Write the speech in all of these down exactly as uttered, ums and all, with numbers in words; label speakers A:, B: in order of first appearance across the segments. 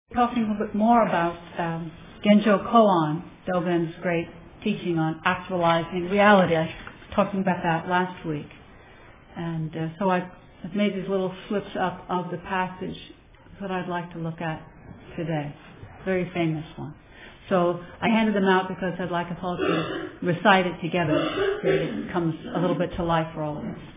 A: Talking a little bit more about um, Genjo Koan, Dogen's great teaching on actualizing reality. I was talking about that last week. And uh, so I've, I've made these little slips up of the passage that I'd like to look at today. Very famous one. So I handed them out because I'd like us all to recite it together so that it comes a little bit to life for all of us.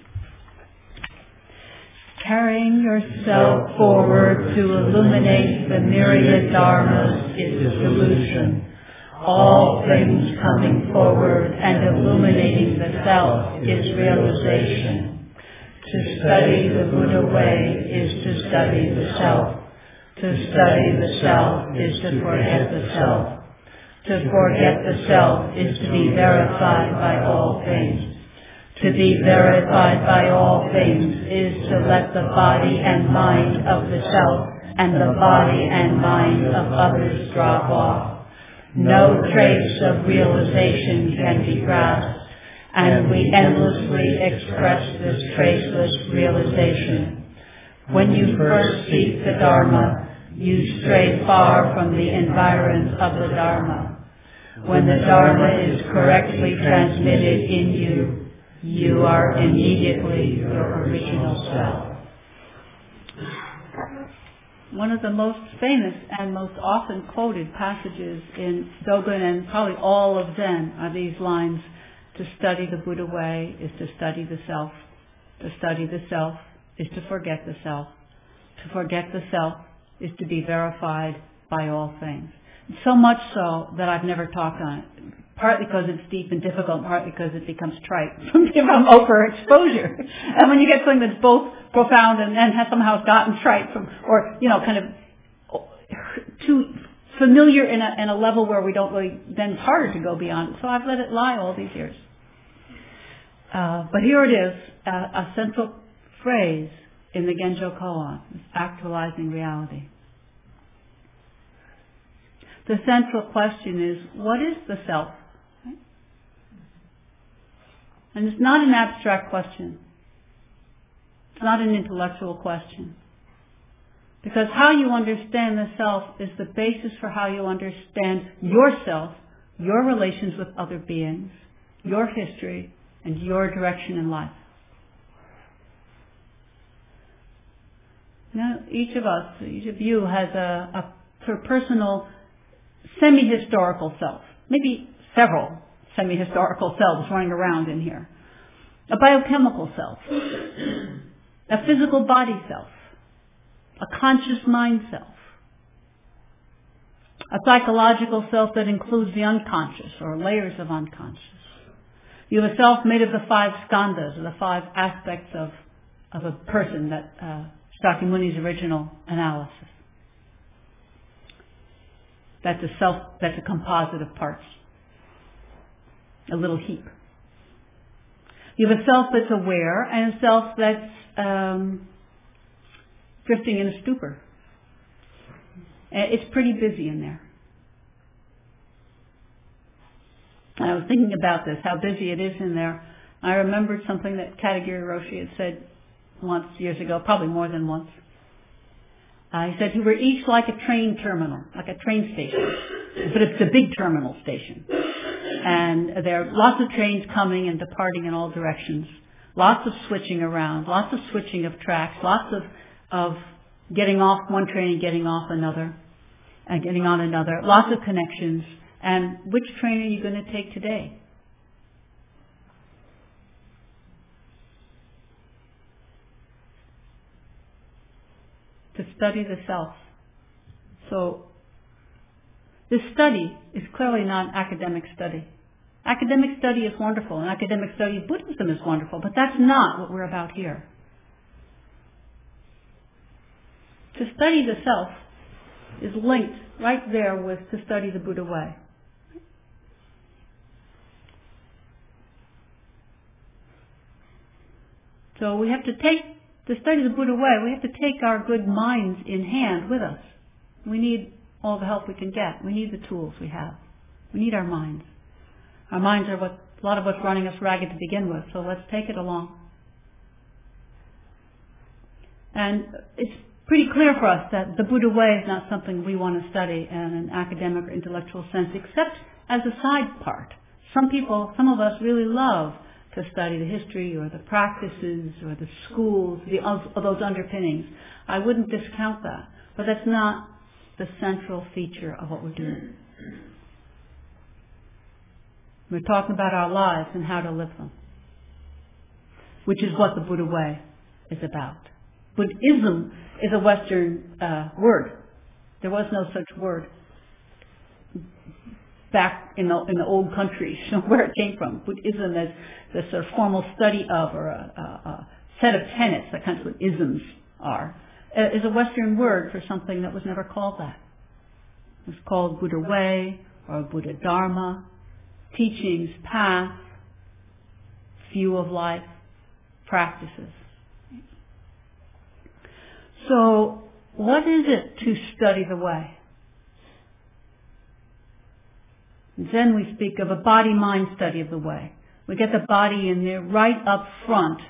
A: Carrying yourself forward to illuminate the myriad dharmas is delusion. All things coming forward and illuminating the self is realization. To study the Buddha way is to study the self. To study the self is to forget the self. To forget the self is to be verified by all things. To be verified by all things is to let the body and mind of the self and the body and mind of others drop off. No trace of realization can be grasped, and we endlessly express this traceless realization. When you first seek the Dharma, you stray far from the environs of the Dharma. When the Dharma is correctly transmitted in you, you are immediately your original self. One of the most famous and most often quoted passages in Dogen and probably all of Zen are these lines: to study the Buddha way is to study the self. To study the self is to forget the self. To forget the self is to be verified by all things. So much so that I've never talked on it. Partly because it's deep and difficult, partly because it becomes trite from overexposure. And when you get something that's both profound and, and has somehow gotten trite from, or, you know, kind of too familiar in a, in a level where we don't really, then it's harder to go beyond. So I've let it lie all these years. Uh, but here it is, uh, a central phrase in the Genjo Koan, actualizing reality. The central question is, what is the self? And it's not an abstract question. It's not an intellectual question. Because how you understand the self is the basis for how you understand yourself, your relations with other beings, your history, and your direction in life. Now, each of us, each of you has a, a sort of personal semi-historical self, maybe several semi-historical selves running around in here. A biochemical self, a physical body self, a conscious mind self, a psychological self that includes the unconscious or layers of unconscious. You have a self made of the five skandhas, or the five aspects of, of a person that uh, Sakyamuni's original analysis. That's a self, that's a composite of parts. A little heap. You have a self that's aware and a self that's um, drifting in a stupor. It's pretty busy in there. And I was thinking about this, how busy it is in there. I remembered something that Katagiri Roshi had said once, years ago, probably more than once. Uh, he said, we're each like a train terminal, like a train station, but it's a big terminal station. And there are lots of trains coming and departing in all directions, lots of switching around, lots of switching of tracks, lots of, of getting off one train and getting off another, and getting on another, lots of connections. And which train are you going to take today? To study the self. So, this study is clearly not an academic study. Academic study is wonderful, and academic study of Buddhism is wonderful, but that's not what we're about here. To study the self is linked right there with to study the Buddha way. So we have to take, to study the Buddha way, we have to take our good minds in hand with us. We need all the help we can get. We need the tools we have. We need our minds. Our minds are what, a lot of what's running us ragged to begin with, so let's take it along. And it's pretty clear for us that the Buddha way is not something we want to study in an academic or intellectual sense, except as a side part. Some people, some of us really love to study the history or the practices or the schools, the, of, of those underpinnings. I wouldn't discount that, but that's not the central feature of what we're doing. We're talking about our lives and how to live them, which is what the Buddha way is about. Buddhism is a Western uh, word. There was no such word back in the, in the old countries, where it came from. Buddhism is the sort of formal study of, or a, a, a set of tenets, that kind of what isms are, uh, is a Western word for something that was never called that. It was called Buddha way or Buddha Dharma, teachings, path, view of life, practices. So, what is it to study the way? In Zen we speak of a body-mind study of the way. We get the body in there right up front.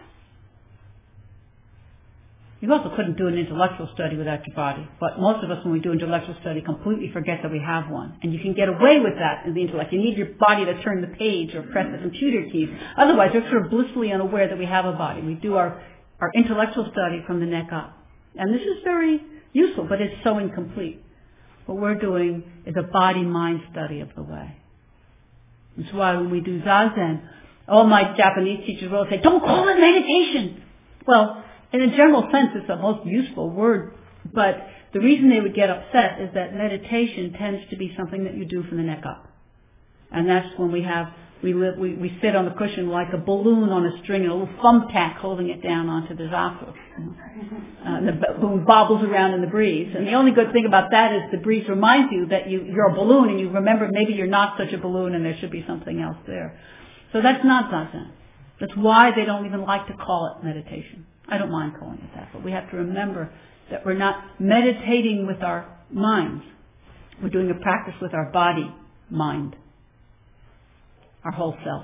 A: You also couldn't do an intellectual study without your body. But most of us, when we do intellectual study, completely forget that we have one. And you can get away with that in the intellect. You need your body to turn the page or press the computer keys. Otherwise, we're sort of blissfully unaware that we have a body. We do our, our intellectual study from the neck up. And this is very useful, but it's so incomplete. What we're doing is a body-mind study of the way. That's why when we do Zazen, all my Japanese teachers will say, don't call it meditation. Well, in a general sense, it's the most useful word, but the reason they would get upset is that meditation tends to be something that you do from the neck up. And that's when we have, we live, we, we sit on the cushion like a balloon on a string and a little thumbtack holding it down onto the zafu. Uh, and the balloon bobbles around in the breeze. And the only good thing about that is the breeze reminds you that you, you're a balloon, and you remember maybe you're not such a balloon and there should be something else there. So that's not Zazen. That's why they don't even like to call it meditation. I don't mind calling it that, but we have to remember that we're not meditating with our minds. We're doing a practice with our body, mind, our whole self.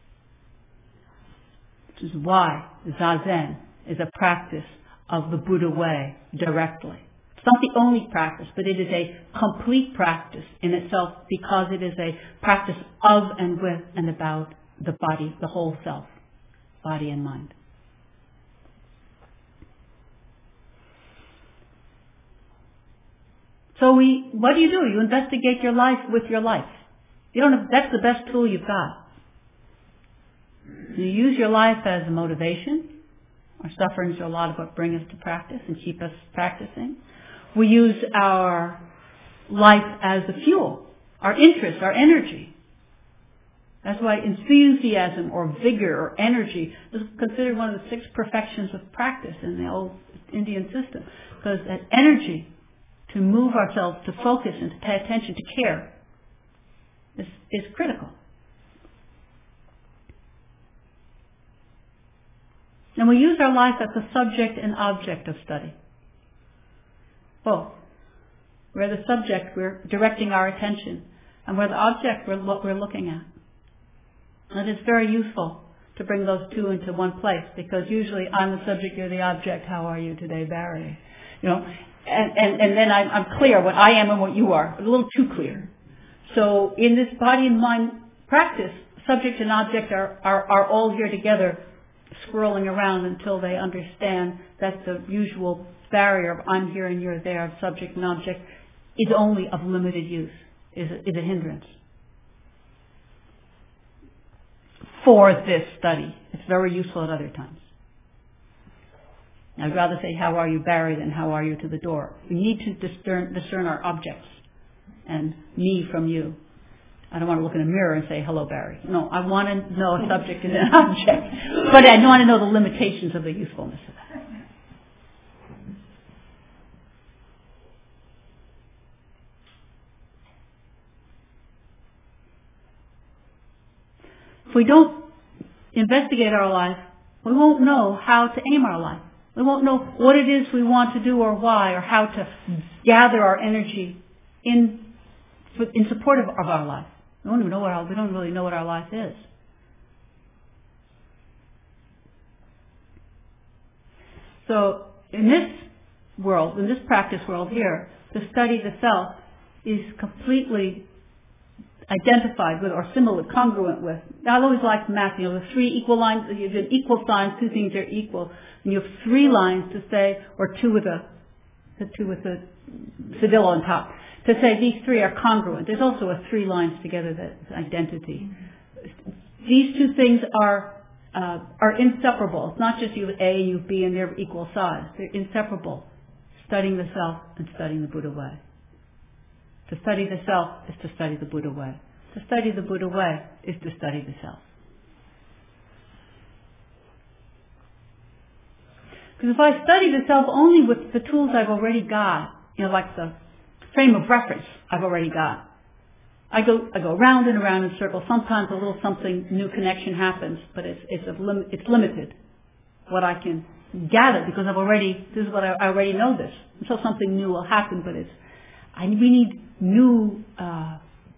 A: Which is why Zazen is a practice of the Buddha way directly. It's not the only practice, but it is a complete practice in itself because it is a practice of and with and about the body, the whole self, body and mind. So we, what do you do? You investigate your life with your life. You don't have, that's the best tool you've got. You use your life as a motivation. Our sufferings are a lot of what bring us to practice and keep us practicing. We use our life as the fuel, our interest, our energy. That's why enthusiasm or vigor or energy is considered one of the six perfections of practice in the old Indian system. Because that energy to move ourselves, to focus and to pay attention, to care, is, is critical. And we use our life as a subject and object of study. Both. We're the subject, we're directing our attention, and we're the object, we're what we're looking at. And it's very useful to bring those two into one place, because usually I'm the subject, you're the object. How are you today, Barry? You know, and, and, and then I'm, I'm clear what I am and what you are, a little too clear. So in this body and mind practice, subject and object are, are, are all here together, swirling around until they understand that the usual barrier of I'm here and you're there, of subject and object, is only of limited use, is a, is a hindrance for this study. It's very useful at other times. I'd rather say, how are you, Barry, than how are you to the door. We need to discern, discern our objects and me from you. I don't want to look in a mirror and say, hello, Barry. No, I want to know a subject and an object. But I want to know the limitations of the usefulness of that. If we don't investigate our life, we won't know how to aim our life. We won't know what it is we want to do or why, or how to gather our energy in in support of, of our life. We don't even know what our, we don't really know what our life is. So in this world, in this practice world here, to study the self is completely identified with or similar, congruent with. I always like math, you know, the three equal lines, you have equal signs, two things are equal, and you have three lines to say, or two with a, the two with the cedilla on top, to say these three are congruent. There's also a three lines together that's identity. These two things are uh, are inseparable. It's not just you have A, you have B, and they're equal size. They're inseparable. Studying the self and studying the Buddha way. To study the self is to study the Buddha way. To study the Buddha way is to study the self. Because if I study the self only with the tools I've already got, you know, like the frame of reference I've already got, I go I go round and around in circles. Sometimes a little something new connection happens, but it's it's a lim- it's limited what I can gather because I've already this is what I, I already know this. And so something new will happen, but it's I we need new uh,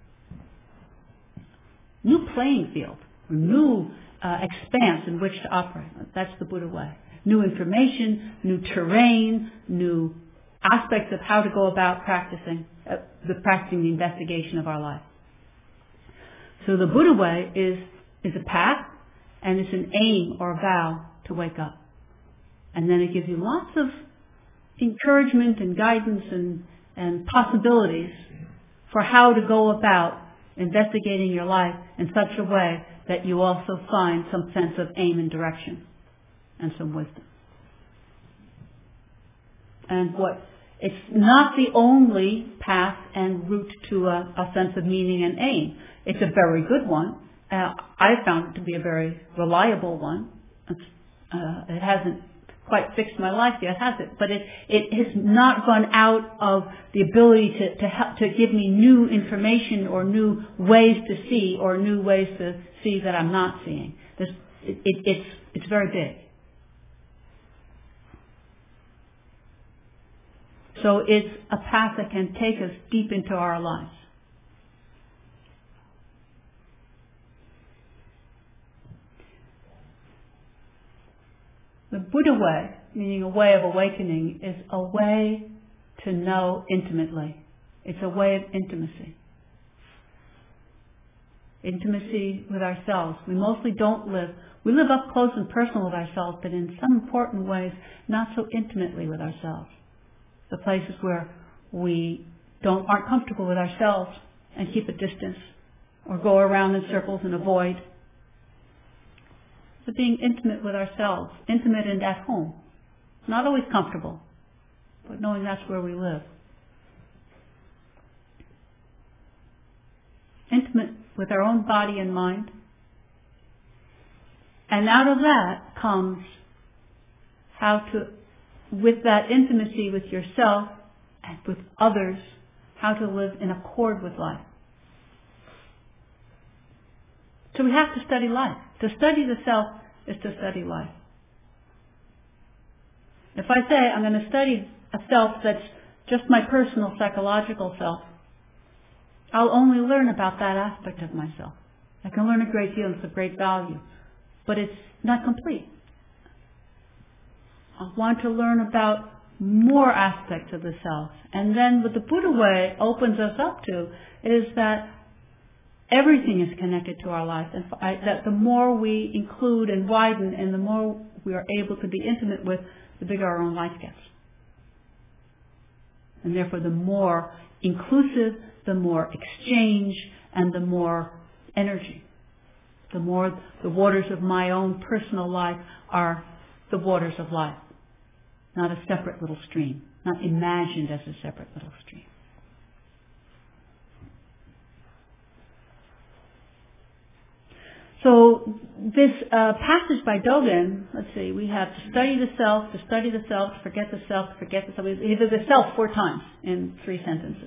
A: new playing field, or new uh, expanse in which to operate. That's the Buddha way. New information, new terrain, new aspects of how to go about practicing uh, the practicing the investigation of our life. So the Buddha way is is a path, and it's an aim or a vow to wake up, and then it gives you lots of encouragement and guidance and and possibilities for how to go about investigating your life in such a way that you also find some sense of aim and direction and some wisdom. And what it's not the only path and route to a, a sense of meaning and aim. It's a very good one. Uh, I found it to be a very reliable one. It's, uh, it hasn't quite fixed my life yet, has it? But it, it has not gone out of the ability to, to help, to give me new information or new ways to see or new ways to see that I'm not seeing. There's, it, it, it's, it's very big. So it's a path that can take us deep into our lives. The Buddha way, meaning a way of awakening, is a way to know intimately. It's a way of intimacy. Intimacy with ourselves. We mostly don't live, we live up close and personal with ourselves, but in some important ways, not so intimately with ourselves. The places where we don't aren't comfortable with ourselves and keep a distance or go around in circles and avoid. So being intimate with ourselves, intimate and at home. Not always comfortable, but knowing that's where we live. Intimate with our own body and mind. And out of that comes how to, with that intimacy with yourself and with others, how to live in accord with life. So we have to study life. To study the self is to study life. If I say I'm going to study a self that's just my personal psychological self, I'll only learn about that aspect of myself. I can learn a great deal, it's of great value, but it's not complete. I want to learn about more aspects of the self. And then what the Buddha way opens us up to is that everything is connected to our life, and that the more we include and widen and the more we are able to be intimate with, the bigger our own life gets. And therefore the more inclusive, the more exchange, and the more energy. The more the waters of my own personal life are the waters of life. Not a separate little stream, not imagined as a separate little stream. So this uh, passage by Dogen, let's see, we have to study the self, to study the self, to forget the self, to forget the self. He does the self four times in three sentences.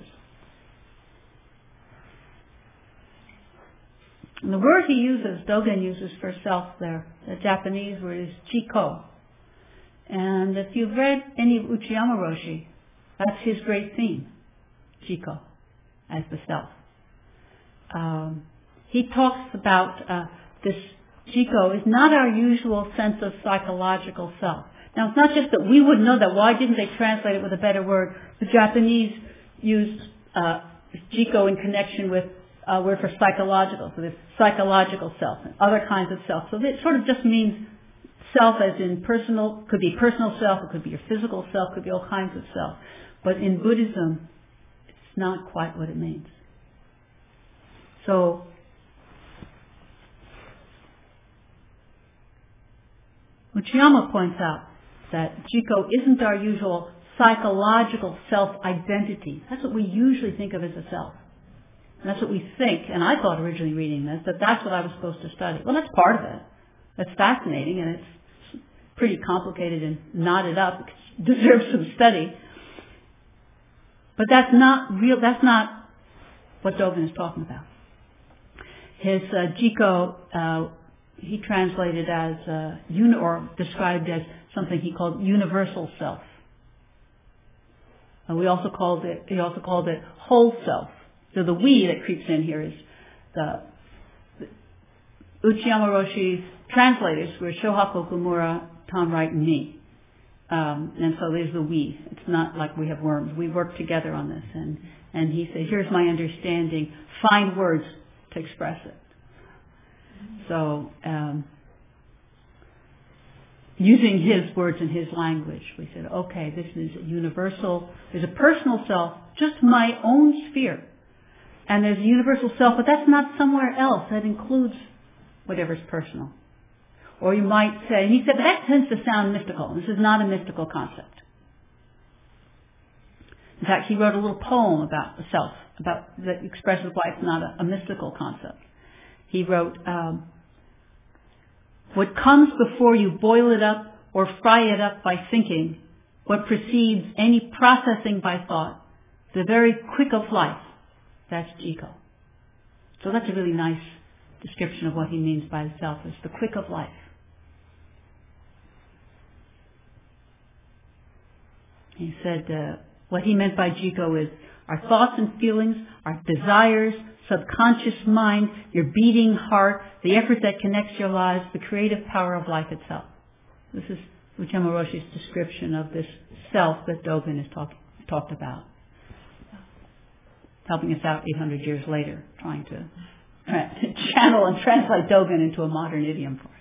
A: And the word he uses, Dogen uses for self there, the Japanese word is Chiko. And if you've read any of Uchiyama Roshi, that's his great theme, Chiko, as the self. Um, he talks about uh, this Chiko is not our usual sense of psychological self. Now, it's not just that we wouldn't know that. Why didn't they translate it with a better word? The Japanese used uh, Jiko in connection with a word for psychological. So there's psychological self and other kinds of self. So it sort of just means self as in personal, could be personal self, it could be your physical self, could be all kinds of self. But in Buddhism, it's not quite what it means. So, Uchiyama points out that Jiko isn't our usual psychological self-identity. That's what we usually think of as a self. And that's what we think, and I thought originally reading this, that that's what I was supposed to study. Well, that's part of it. That's fascinating, and it's pretty complicated and knotted up. It deserves some study. But that's not real, that's not what Dogen is talking about. His uh, Jiko, uh, he translated as, uh, uni- or described as something he called universal self. And we also called it, he also called it whole self. So the we that creeps in here is the, the Uchiyama Roshi's translators were Shohaku Okumura, Tom Wright, and me. Um, and so there's the we. It's not like we have worms. We work together on this. And, and he said, here's my understanding. Find words to express it. So, um, using his words and his language, we said, okay, this is a universal, there's a personal self, just my own sphere. And there's a universal self, but that's not somewhere else. That includes whatever's personal. Or you might say, and he said, but that tends to sound mystical. This is not a mystical concept. In fact, he wrote a little poem about the self, about that expresses why it's not a, a mystical concept. He wrote, um, what comes before you boil it up or fry it up by thinking, what precedes any processing by thought, the very quick of life, that's Jiko. So that's a really nice description of what he means by the self, is the quick of life. He said uh, what he meant by Jiko is our thoughts and feelings, our desires, subconscious mind, your beating heart, the effort that connects your lives, the creative power of life itself. This is Uchiyama Roshi's description of this self that Dogen has talk, talked about. Helping us out eight hundred years later, trying to tra- channel and translate Dogen into a modern idiom for us.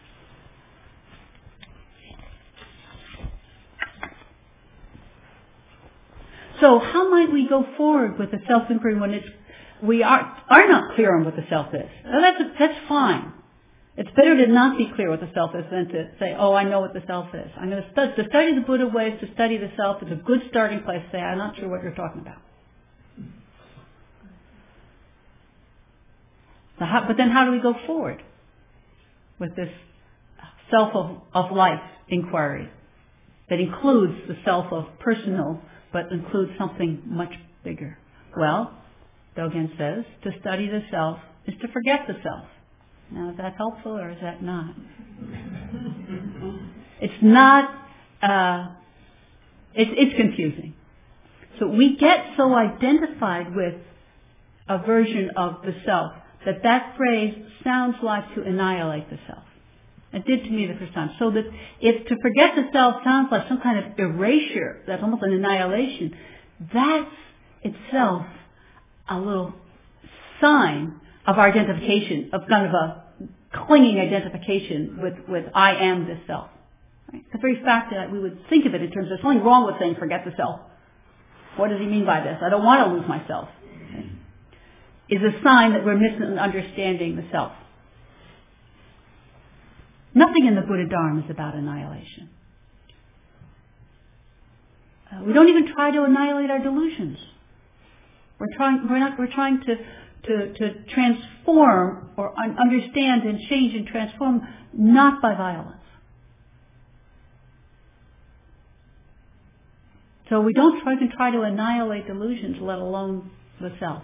A: So how might we go forward with the self-inquiry when it's, we are, are not clear on what the self is? Now that's, that's fine. It's better to not be clear what the self is than to say, oh, I know what the self is. I'm going to, stu- to study the Buddha ways, to study the self is a good starting place to say, I'm not sure what you're talking about. So how, but then how do we go forward with this self of, of life inquiry that includes the self of personal, but includes something much bigger? Well, Dogen says, to study the self is to forget the self. Now, is that helpful or is that not? It's not, uh, it's, it's confusing. So we get so identified with a version of the self that that phrase sounds like to annihilate the self. It did to me the first time. So that if to forget the self sounds like some kind of erasure, that's almost an annihilation, that's itself a little sign of our identification, of kind of a clinging identification with, with I am this self. Right? The very fact that we would think of it in terms of something wrong with saying forget the self. What does he mean by this? I don't want to lose myself. Okay? Is a sign that we're misunderstanding the self. Nothing in the Buddha Dharma is about annihilation. Uh, we don't even try to annihilate our delusions. We're trying. We're not. We're trying to to, to transform or un- understand and change and transform, not by violence. So we don't try to try to annihilate delusions, let alone the self.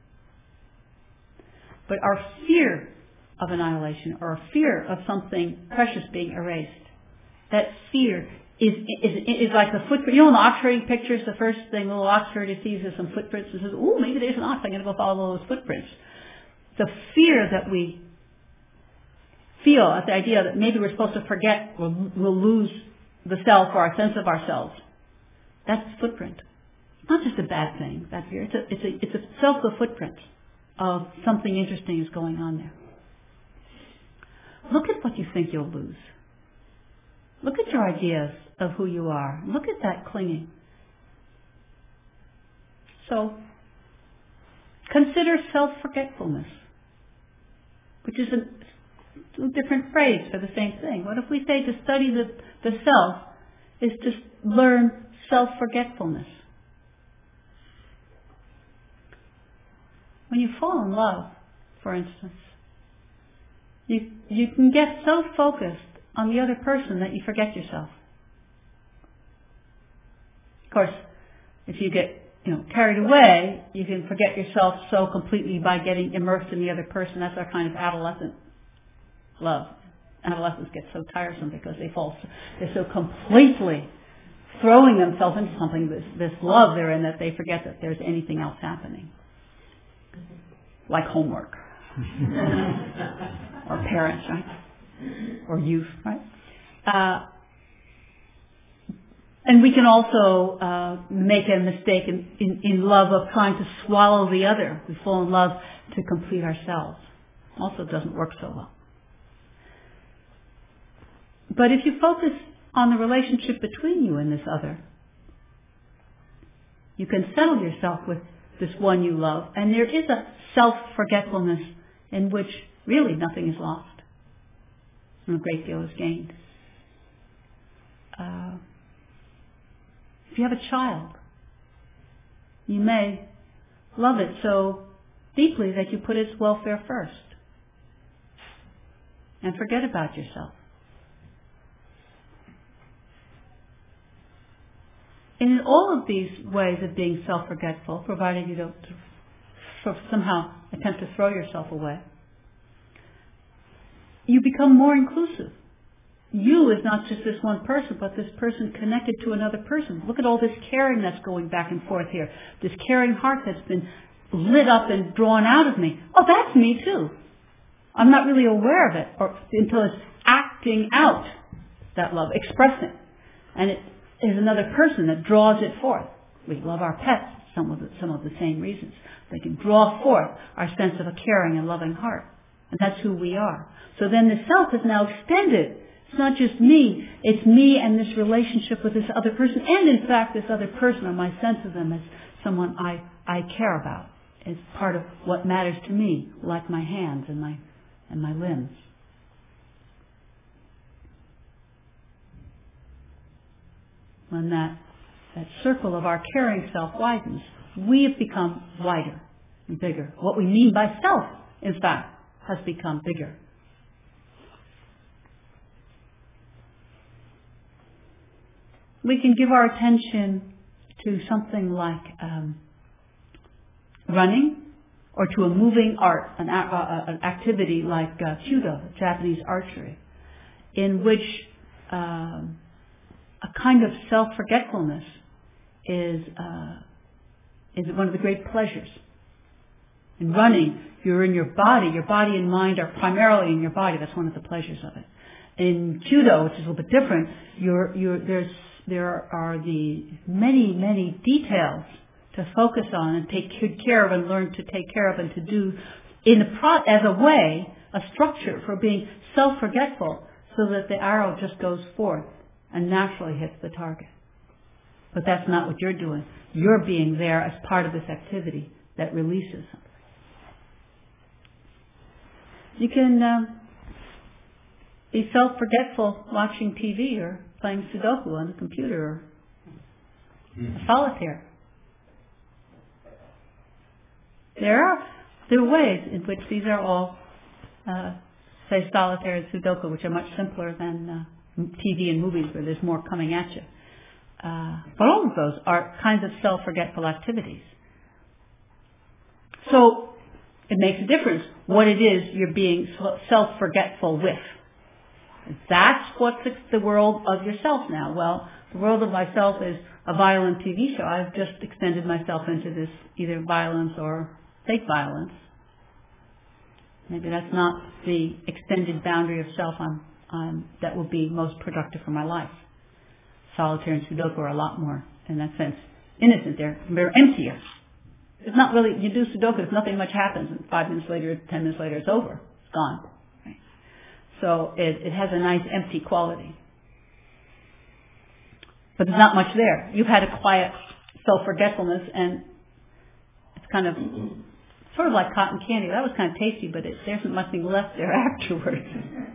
A: But our fear of annihilation, or a fear of something precious being erased, that fear is is, is like the footprint. You know, in the ox herding pictures, the first thing the little ox herder sees is some footprints and says, "Ooh, maybe there's an ox. I'm going to go follow those footprints." The fear that we feel at the idea that maybe we're supposed to forget, we'll, we'll lose the self or our sense of ourselves, that's the footprint. It's not just a bad thing, that fear. It's a, it's a, it's a self, the footprint of something interesting is going on there. Look at what you think you'll lose. Look at your ideas of who you are. Look at that clinging. So, consider self-forgetfulness, which is a, a different phrase for the same thing. What if we say to study the, the self is to learn self-forgetfulness? When you fall in love, for instance, you, you can get so focused on the other person that you forget yourself. Of course, if you get you know, carried away, you can forget yourself so completely by getting immersed in the other person. That's our kind of adolescent love. Adolescents get so tiresome because they fall, they're so completely throwing themselves into something, this, this love they're in, that they forget that there's anything else happening. Like homework. Or parents, right? Or youth, right? Uh, And we can also uh, make a mistake in, in, in love of trying to swallow the other. We fall in love to complete ourselves. Also doesn't work so well. But if you focus on the relationship between you and this other, you can settle yourself with this one you love, and there is a self-forgetfulness in which really nothing is lost and a great deal is gained. Uh, If you have a child, you may love it so deeply that you put its welfare first and forget about yourself. And in all of these ways of being self-forgetful, provided you don't somehow attempt to throw yourself away, you become more inclusive. You is not just this one person, but this person connected to another person. Look at all this caring that's going back and forth here. This caring heart that's been lit up and drawn out of me. Oh, that's me too. I'm not really aware of it or until it's acting out, that love, expressing. And it is another person that draws it forth. We love our pets, some of the, some of the same reasons. They can draw forth our sense of a caring and loving heart. And that's who we are. So then the self is now extended. It's not just me, it's me and this relationship with this other person, and in fact this other person, or my sense of them as someone I, I care about. It's part of what matters to me, like my hands and my, and my limbs. When that, that circle of our caring self widens, we have become wider and bigger. What we mean by self, in fact, has become bigger. We can give our attention to something like um, running, or to a moving art, an, uh, an activity like uh, Kyudo, Japanese archery, in which um, a kind of self-forgetfulness is uh, is one of the great pleasures. In running, you're in your body. Your body and mind are primarily in your body. That's one of the pleasures of it. In Kyudo, which is a little bit different, you're, you're, there's There are the many, many details to focus on and take good care of and learn to take care of and to do in a pro- as a way, a structure for being self-forgetful so that the arrow just goes forth and naturally hits the target. But that's not what you're doing. You're being there as part of this activity that releases something. You can um, be self-forgetful watching T V or playing Sudoku on the computer or mm. solitaire. There are there are ways in which these are all, uh, say, solitaire and Sudoku, which are much simpler than uh, T V and movies where there's more coming at you. Uh, but all of those are kinds of self-forgetful activities. So it makes a difference what it is you're being self-forgetful with. That's what's the world of yourself now. Well, the world of myself is a violent T V show. I've just extended myself into this either violence or fake violence. Maybe that's not the extended boundary of self I'm, I'm, that will be most productive for my life. solitaire and Sudoku are a lot more, in that sense, innocent. They're, they're emptier. It's not really, you do Sudoku, if nothing much happens, and five minutes later, ten minutes later, it's over. It's gone. Right? So it, it has a nice empty quality. But there's not much there. You've had a quiet self-forgetfulness, and it's kind of sort of like cotton candy. That was kind of tasty, but it, there's nothing left there afterwards.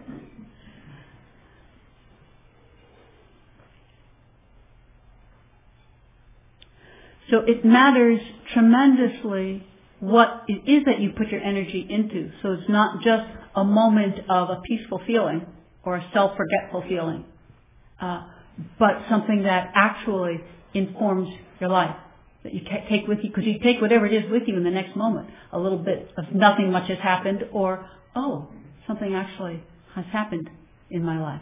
A: So it matters tremendously what it is that you put your energy into. So it's not just a moment of a peaceful feeling or a self-forgetful feeling, uh, but something that actually informs your life, that you take with you, because you take whatever it is with you in the next moment. A little bit of nothing much has happened, or, oh, something actually has happened in my life.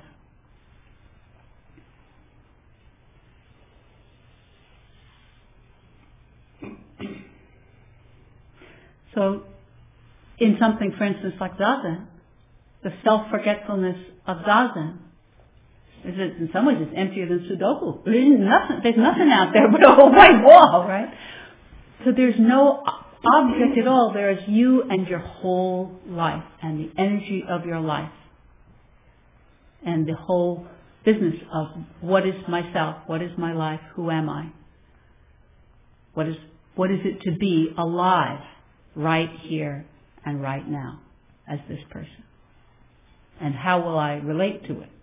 A: So, in something, for instance, like Zazen, the self-forgetfulness of Zazen is that in some ways it's emptier than Sudoku. There's nothing, there's nothing out there but a whole white wall, right? So there's no object at all. There is you and your whole life and the energy of your life and the whole business of what is myself, what is my life, who am I? What is, what is it to be alive right here and right now as this person? And how will I relate to it?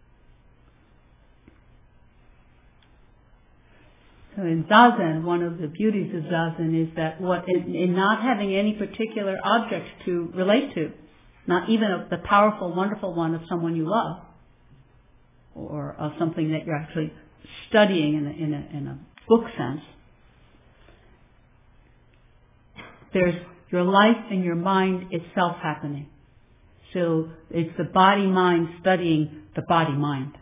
A: So in Zazen, one of the beauties of Zazen is that what in, in not having any particular object to relate to, not even a, the powerful, wonderful one of someone you love, or of something that you're actually studying in a, in a, in a book sense, there's your life and your mind itself happening. So it's the body-mind studying the body-mind.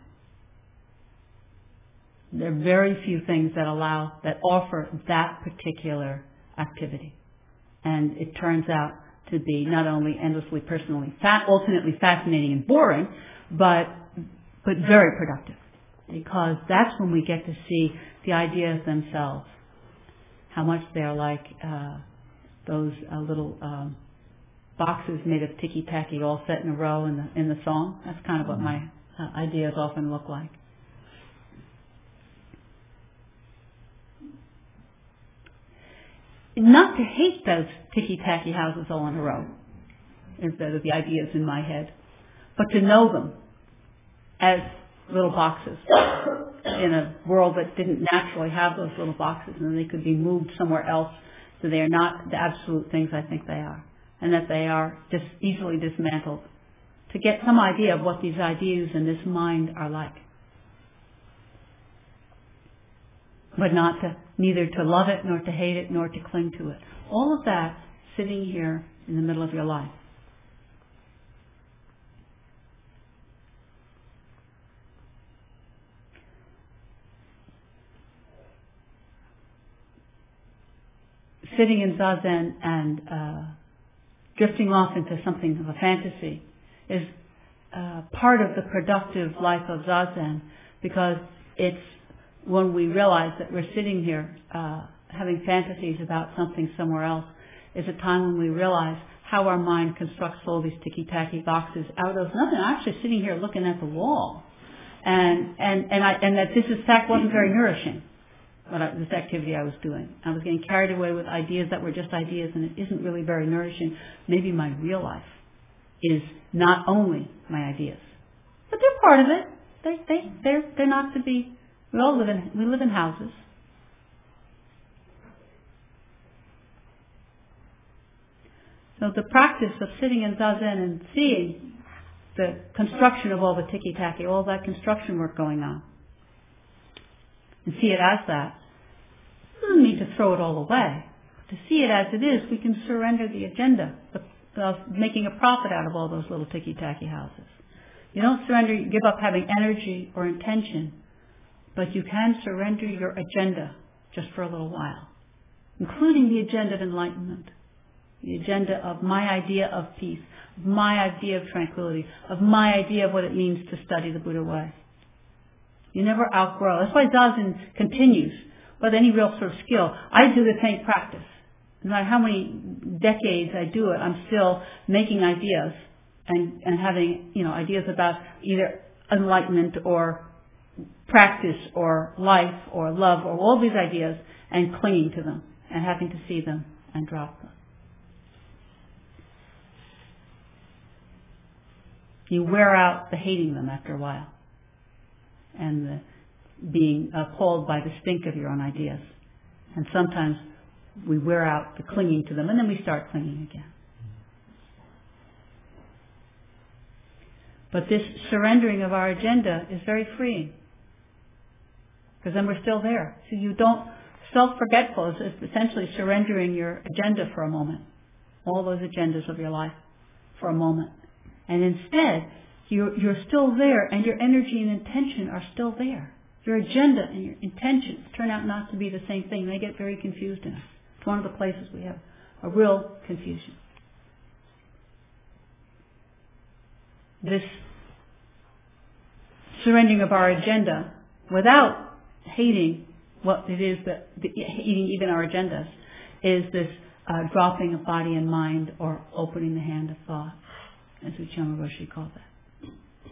A: There are very few things that allow, that offer that particular activity. And it turns out to be not only endlessly personally, fa- ultimately fascinating and boring, but, but very productive. Because that's when we get to see the ideas themselves. How much they're like, uh, those uh, little um, boxes made of ticky-tacky all set in a row in the in the song. That's kind of what my uh, ideas often look like. Not to hate those ticky-tacky houses all in a row, instead of the ideas in my head, but to know them as little boxes in a world that didn't naturally have those little boxes, and they could be moved somewhere else. So they are not the absolute things I think they are, and that they are just easily dismantled to get some idea of what these ideas and this mind are like. But not to, neither to love it, nor to hate it, nor to cling to it. All of that sitting here in the middle of your life. Sitting in Zazen and uh, drifting off into something of a fantasy is uh, part of the productive life of Zazen, because it's when we realize that we're sitting here uh, having fantasies about something somewhere else, is a time when we realize how our mind constructs all these ticky-tacky boxes out of nothing. I'm actually sitting here looking at the wall, and and and, I, and that this in fact wasn't very nourishing. What I, this activity I was doing, I was getting carried away with ideas that were just ideas, and it isn't really very nourishing. Maybe my real life is not only my ideas, but they're part of it. They they they're they're not to be. We all live in we live in houses. So the practice of sitting in Zazen and seeing the construction of all the ticky-tacky, all that construction work going on, and see it as that, doesn't mean to throw it all away. To see it as it is, we can surrender the agenda of making a profit out of all those little ticky-tacky houses. You don't surrender, you give up having energy or intention, but you can surrender your agenda just for a little while, including the agenda of enlightenment, the agenda of my idea of peace, of my idea of tranquility, of my idea of what it means to study the Buddha way. You never outgrow. That's why Zazen continues with any real sort of skill. I do the same practice. No matter how many decades I do it, I'm still making ideas and, and having, you know, ideas about either enlightenment or practice or life or love or all these ideas and clinging to them and having to see them and drop them. You wear out the hating them after a while and the being appalled by the stink of your own ideas. And sometimes we wear out the clinging to them and then we start clinging again. But this surrendering of our agenda is very freeing. Because then we're still there. So you don't, self-forgetful is essentially surrendering your agenda for a moment. All those agendas of your life for a moment. And instead, you're, you're still there and your energy and intention are still there. Your agenda and your intentions turn out not to be the same thing. They get very confused in us. It's one of the places we have a real confusion. This surrendering of our agenda without hating what it is that, hating even our agendas, is this uh, dropping of body and mind or opening the hand of thought, as Uchiyama Roshi called that.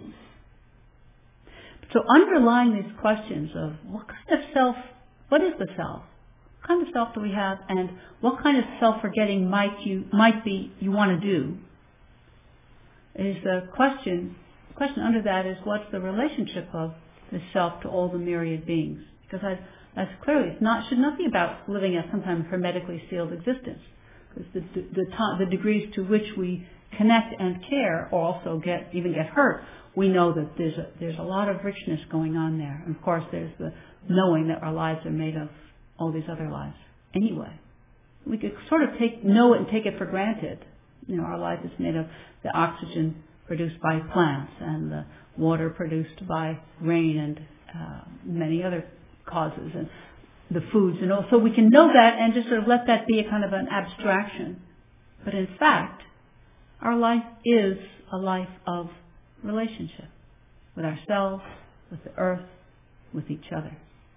A: So underlying these questions of what kind of self, what is the self? What kind of self do we have, and what kind of self-forgetting might you might be you want to do? Is the question. The question under that is what's the relationship of the self to all the myriad beings? Because I, that's clearly it's not should not be about living a sometimes hermetically sealed existence. Because the the, the, the degrees to which we connect and care, or also get even get hurt, we know that there's a, there's a lot of richness going on there. And of course, there's the knowing that our lives are made of all these other lives. Anyway, we could sort of take know it and take it for granted. You know, our life is made of the oxygen produced by plants and the water produced by rain and uh, many other causes, and the foods, and all. So we can know that and just sort of let that be a kind of an abstraction. But in fact, our life is a life of relationship with ourselves, with the earth, with each other.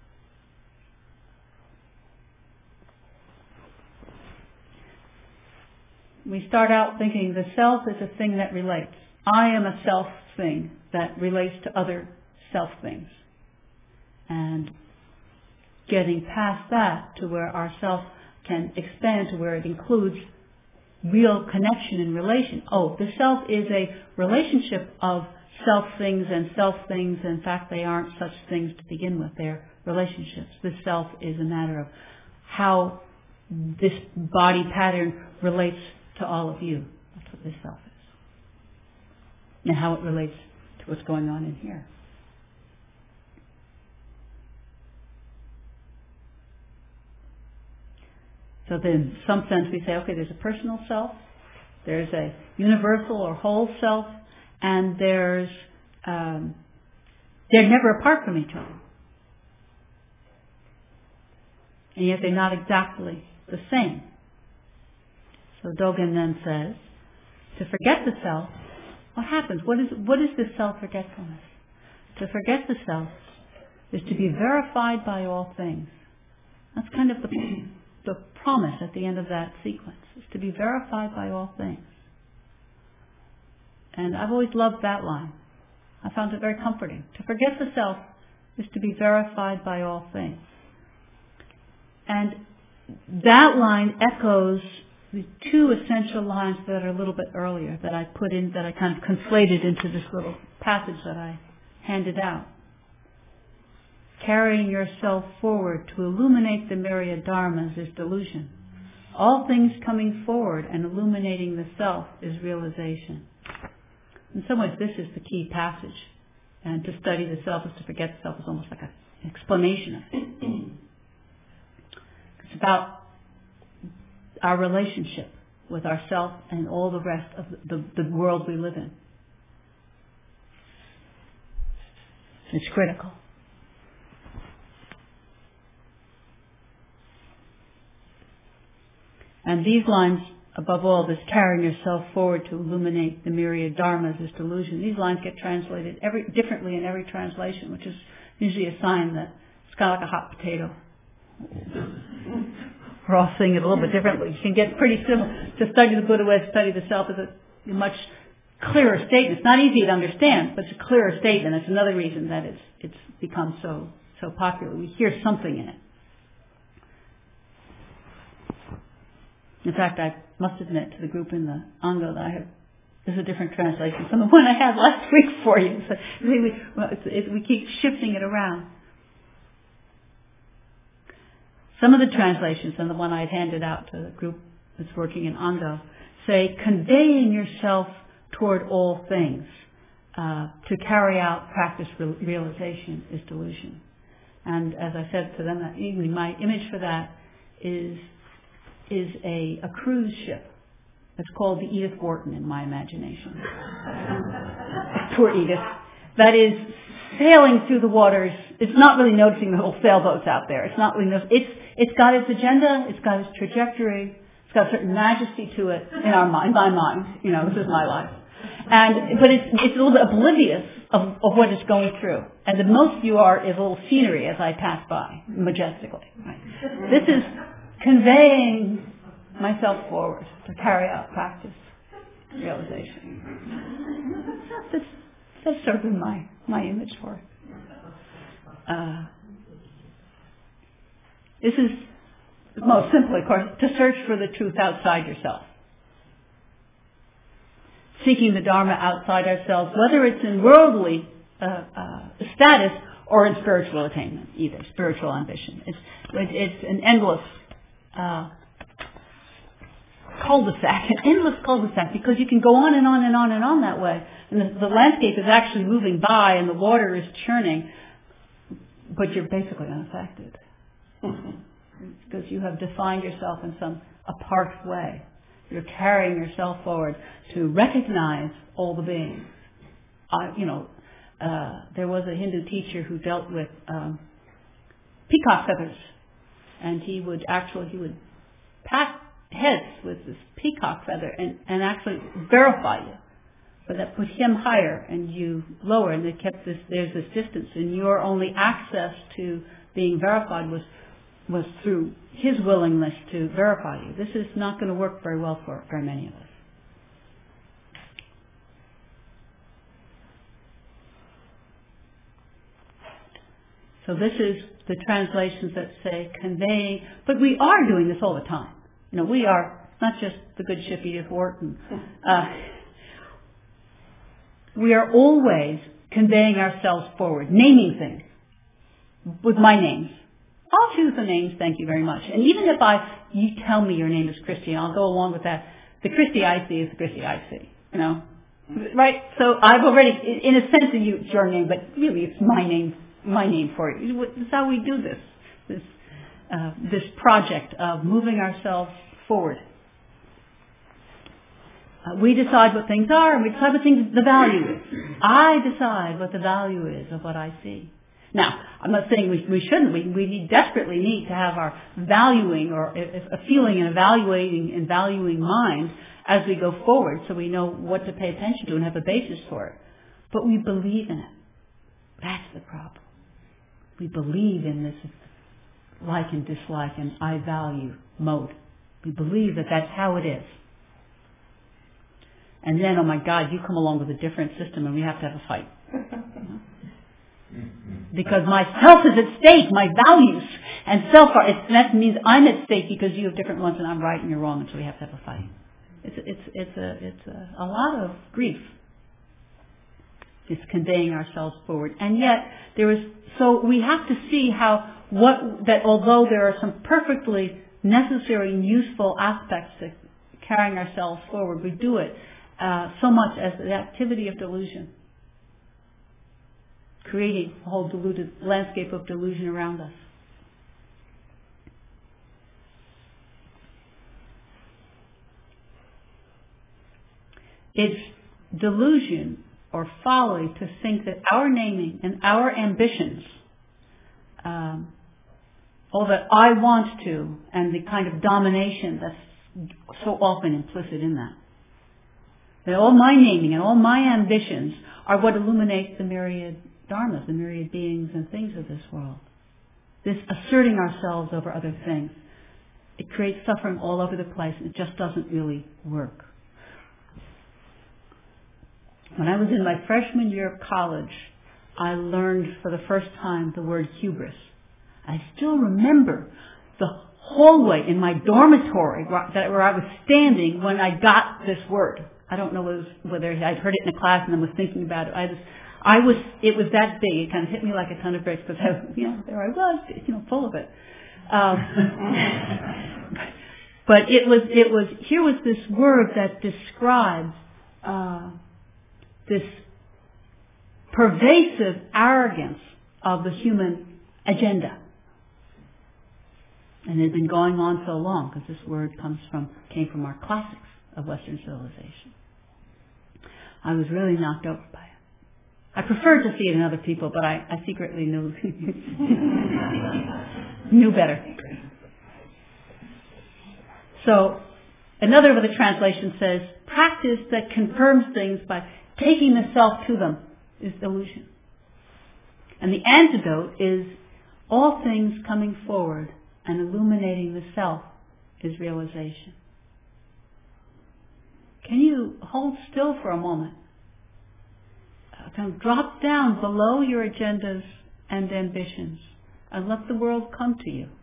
A: We start out thinking the self is a thing that relates. I am a self thing that relates to other self things. And getting past that to where our self can expand to where it includes real connection and relation. Oh, the self is a relationship of self things and self things. In fact, they aren't such things to begin with. They're relationships. The self is a matter of how this body pattern relates to all of you. That's what this self is. And how it relates to what's going on in here. So then, in some sense, we say, okay, there's a personal self, there's a universal or whole self, and there's, um, they're never apart from each other. And yet they're not exactly the same. So Dogen then says, to forget the self, what happens? What is what is this self-forgetfulness? To forget the self is to be verified by all things. That's kind of the, the promise at the end of that sequence, is to be verified by all things. And I've always loved that line. I found it very comforting. To forget the self is to be verified by all things. And that line echoes the two essential lines that are a little bit earlier that I put in, that I kind of conflated into this little passage that I handed out. Carrying yourself forward to illuminate the myriad dharmas is delusion. All things coming forward and illuminating the self is realization. In some ways, this is the key passage. And to study the self is to forget the self is almost like an explanation of it. It's about our relationship with ourself and all the rest of the, the, the world we live in. It's critical. And these lines, above all, this carrying yourself forward to illuminate the myriad dharmas is delusion. These lines get translated every differently in every translation, which is usually a sign that it's kind of like a hot potato. We're all seeing it a little bit differently. You can get pretty simple. To study the Buddha way, study the self is a much clearer statement. It's not easy to understand, but it's a clearer statement. It's another reason that it's it's become so so popular. We hear something in it. In fact, I must admit to the group in the Ango that I have, there's a different translation from the one I had last week for you. So we, well, it's, it, we keep shifting it around. Some of the translations, and the one I had handed out to the group that's working in Ango, say, conveying yourself toward all things. Uh, to carry out practice realization is delusion. And as I said to them that evening, my image for that is is a, a cruise ship. It's called the Edith Wharton in my imagination. Poor Edith. That is sailing through the waters. It's not really noticing the little sailboats out there. It's not really noticing. It's, it's got its agenda. It's got its trajectory. It's got a certain majesty to it in our mind, my mind. You know, this is my life. And, but it's, it's a little bit oblivious of, of what it's going through. And the most you are is a little scenery as I pass by, majestically. Right? This is conveying myself forward to carry out practice realization. That's, that's sort of my, my image for it. Uh, this is, most simply, of course, to search for the truth outside yourself. Seeking the Dharma outside ourselves, whether it's in worldly uh, uh, status or in spiritual attainment, either spiritual ambition. It's it's an endless uh, cul-de-sac, an endless cul-de-sac, because you can go on and on and on and on that way, and the, the landscape is actually moving by, and the water is churning, but you're basically unaffected because you have defined yourself in some apart way. You're carrying yourself forward to recognize all the beings. Uh, you know, uh, there was a Hindu teacher who dealt with um, peacock feathers, and he would actually he would pat heads with this peacock feather and, and actually verify you. But that put him higher and you lower, and it kept this. There's this distance, and your only access to being verified was. was through his willingness to verify you. This is not going to work very well for very many of us. So this is the translations that say conveying, but we are doing this all the time. You know, we are, not just the good ship Edith Wharton. Uh, we are always conveying ourselves forward, naming things with my names. I'll choose the names, thank you very much. And even if I, you tell me your name is Christy, I'll go along with that. The Christy I see is the Christy I see, you know? Right? So I've already, in a sense, it's your name, but really it's my name, my name for you. This is how we do this, this, uh, this project of moving ourselves forward. Uh, we decide what things are, and we decide what things, the value is. I decide what the value is of what I see. Now, I'm not saying we, we shouldn't. We, we need, desperately need to have our valuing or a, a feeling and evaluating and valuing mind as we go forward, so we know what to pay attention to and have a basis for it. But we believe in it. That's the problem. We believe in this like and dislike and I value mode. We believe that that's how it is. And then, oh my God, you come along with a different system and we have to have a fight. You know? Because myself is at stake, my values and self are, it's, that means I'm at stake because you have different ones and I'm right and you're wrong, and so we have to have a fight. It's it's it's a it's a, a lot of grief. It's conveying ourselves forward, and yet there is so we have to see how what that although there are some perfectly necessary and useful aspects to carrying ourselves forward, we do it uh, so much as the activity of delusion. Creating a whole deluded landscape of delusion around us. It's delusion or folly to think that our naming and our ambitions, um, all that I want to, and the kind of domination that's so often implicit in that, that all my naming and all my ambitions are what illuminates the myriad dharmas, the myriad beings and things of this world. This asserting ourselves over other things. It creates suffering all over the place. It just doesn't really work. When I was in my freshman year of college, I learned for the first time the word hubris. I still remember the hallway in my dormitory where I was standing when I got this word. I don't know whether I'd heard it in a class and then was thinking about it. I just, I was, it was that big. It kind of hit me like a ton of bricks because I, you know, there I was, you know, full of it. Um, but it was, it was, here was this word that describes uh, this pervasive arrogance of the human agenda. And it had been going on so long because this word comes from, came from our classics of Western civilization. I was really knocked over by it. I preferred to see it in other people, but I, I secretly knew knew better. So, another of the translations says, practice that confirms things by taking the self to them is illusion. And the antidote is all things coming forward and illuminating the self is realization. Can you hold still for a moment? Uh, kind of drop down below your agendas and ambitions and let the world come to you.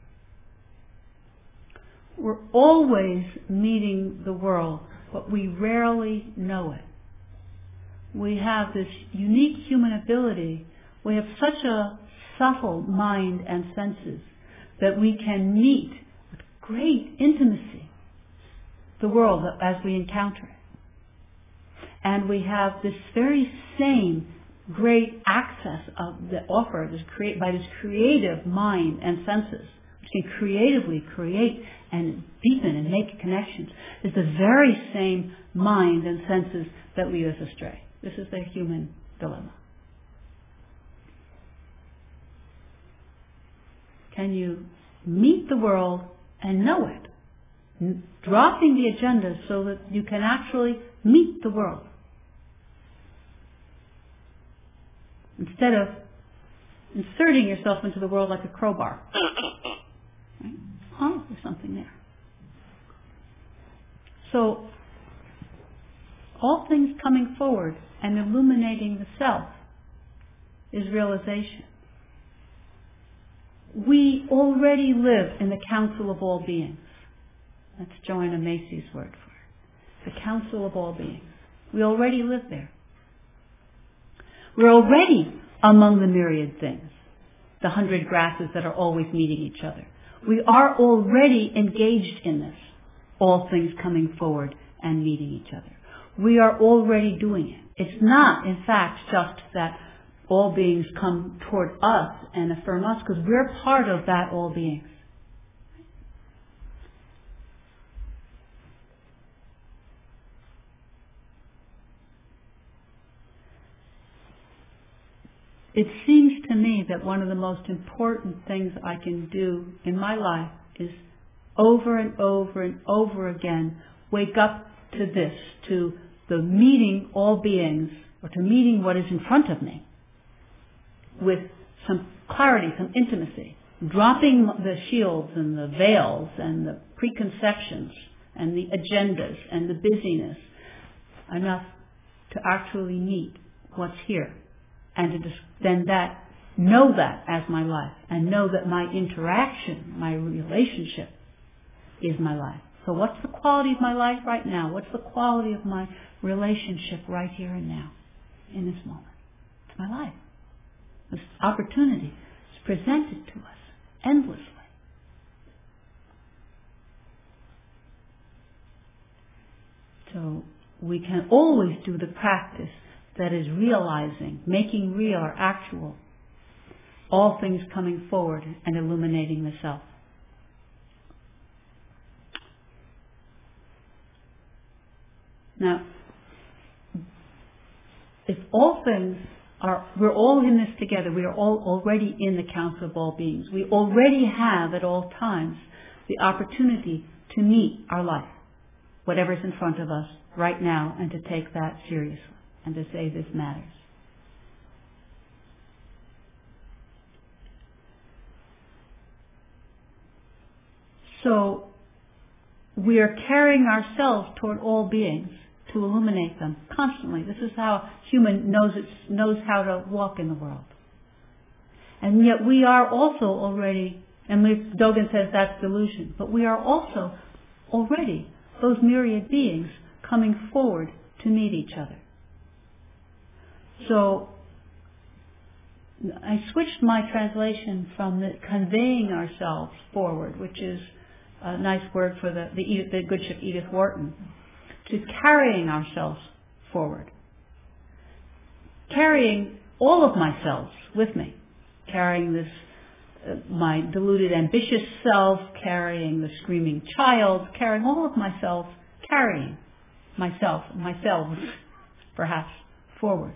A: We're always meeting the world, but we rarely know it. We have this unique human ability. We have such a subtle mind and senses that we can meet with great intimacy the world as we encounter it. And we have this very same great access of the offer this create, by this creative mind and senses, which can creatively create and deepen and make connections, is the very same mind and senses that lead us astray. This is the human dilemma. Can you meet the world and know it? Dropping the agenda so that you can actually meet the world. Instead of inserting yourself into the world like a crowbar. Right? Oh, there's something there. So, all things coming forward and illuminating the self is realization. We already live in the council of all beings. That's Joanna Macy's word for it. The council of all beings. We already live there. We're already among the myriad things, the hundred grasses that are always meeting each other. We are already engaged in this, all things coming forward and meeting each other. We are already doing it. It's not, in fact, just that all beings come toward us and affirm us, because we're part of that all beings. It seems to me that one of the most important things I can do in my life is over and over and over again wake up to this, to the meeting all beings, or to meeting what is in front of me with some clarity, some intimacy, dropping the shields and the veils and the preconceptions and the agendas and the busyness, enough to actually meet what's here. And to just, then that, know that as my life, and know that my interaction, my relationship is my life. So what's the quality of my life right now? What's the quality of my relationship right here and now, in this moment? It's my life. This opportunity is presented to us endlessly. So we can always do the practice that is realizing, making real or actual, all things coming forward and illuminating the self. Now, if all things are, we're all in this together, we are all already in the council of all beings. We already have at all times the opportunity to meet our life, whatever's in front of us right now, and to take that seriously. And to say this matters. So we are carrying ourselves toward all beings to illuminate them constantly. This is how human knows it, knows how to walk in the world. And yet we are also already, and Dogen says that's delusion, but we are also already those myriad beings coming forward to meet each other. So I switched my translation from the conveying ourselves forward, which is a nice word for the, the, Edith, the good ship Edith Wharton, to carrying ourselves forward. Carrying all of myself with me. Carrying this, uh, my deluded ambitious self, carrying the screaming child, carrying all of myself, carrying myself, myself, perhaps, forward,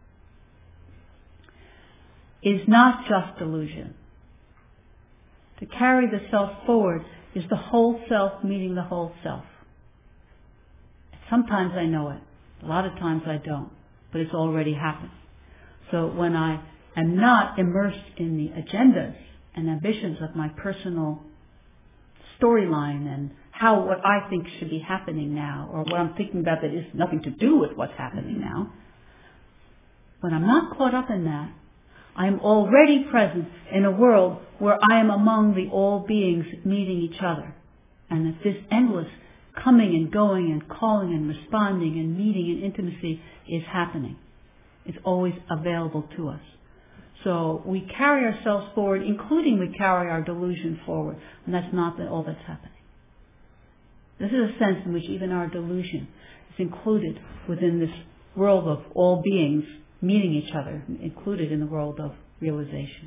A: is not just delusion. To carry the self forward is the whole self meeting the whole self. Sometimes I know it. A lot of times I don't. But it's already happened. So when I am not immersed in the agendas and ambitions of my personal storyline and how what I think should be happening now, or what I'm thinking about that is nothing to do with what's happening now, when I'm not caught up in that, I am already present in a world where I am among the all beings meeting each other. And that this endless coming and going and calling and responding and meeting and intimacy is happening. It's always available to us. So we carry ourselves forward, including we carry our delusion forward. And that's not all that's happening. This is a sense in which even our delusion is included within this world of all beings meeting each other, included in the world of realization.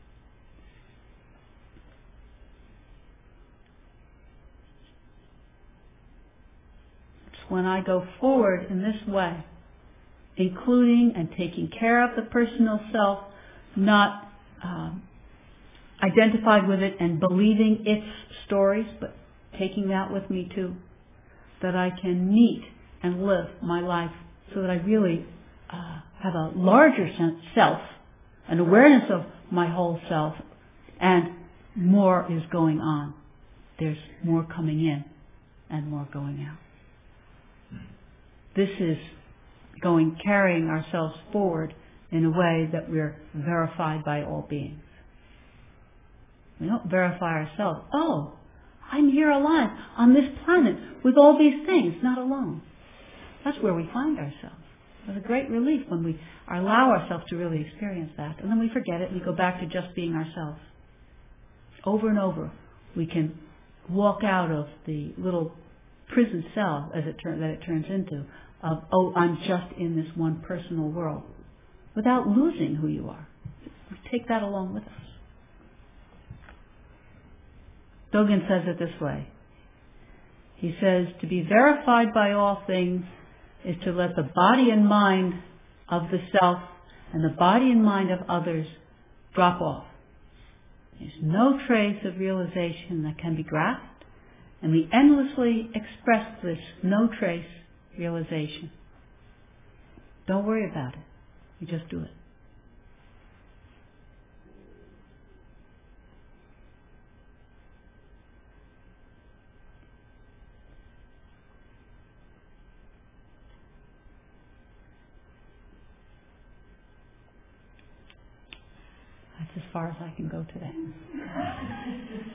A: It's when I go forward in this way, including and taking care of the personal self, not um, identified with it and believing its stories, but taking that with me too, that I can meet and live my life so that I really uh, have a larger sense, self, an awareness of my whole self, and more is going on. There's more coming in and more going out. This is going, carrying ourselves forward in a way that we're verified by all beings. We don't verify ourselves. Oh, I'm here alive on this planet with all these things, not alone. That's where we find ourselves. It's a great relief when we allow ourselves to really experience that. And then we forget it and we go back to just being ourselves. Over and over, we can walk out of the little prison cell as it turn, that it turns into, of, oh, I'm just in this one personal world, without losing who you are. We take that along with us. Dogen says it this way. He says, to be verified by all things is to let the body and mind of the self and the body and mind of others drop off. There's no trace of realization that can be grasped, and we endlessly express this no trace realization. Don't worry about it. You just do it. That's as far as I can go today.